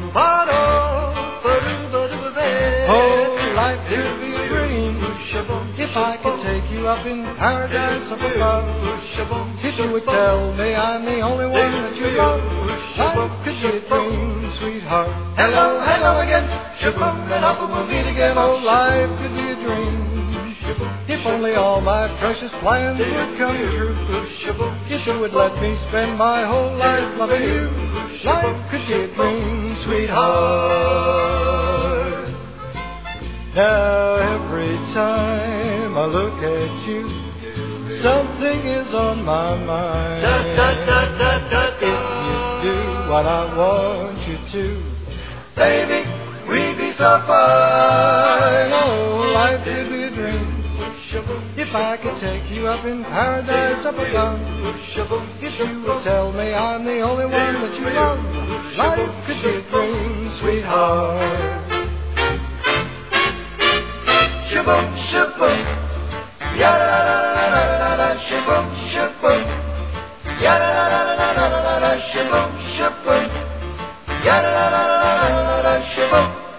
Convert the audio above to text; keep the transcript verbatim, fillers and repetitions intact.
Oh, life could be a dream if I could take you up in paradise up above. If you would tell me I'm the only one that you love, life could be a dream, sweetheart. Hello, hello again. Shaboom, and up we'll meet again. Oh, life could be a dream if only all my precious plans would come true. If you would let me spend my whole life loving you, life could be a dream, sweetheart. Now every time I look at you, something is on my mind. If you do what I want you to, baby, we'd be so fine. Oh, life could be a dream if I could take you up in paradise up above. If you would tell me I'm the only one that you love, life could be a dream, sweetheart. Shaboom, shaboom, ya-da-da-da-da-da-da-da, shaboom, shaboom, ya-da-da-da-da-da-da-da, shaboom, shaboom, ya-da-da-da-da-da-da, shaboom.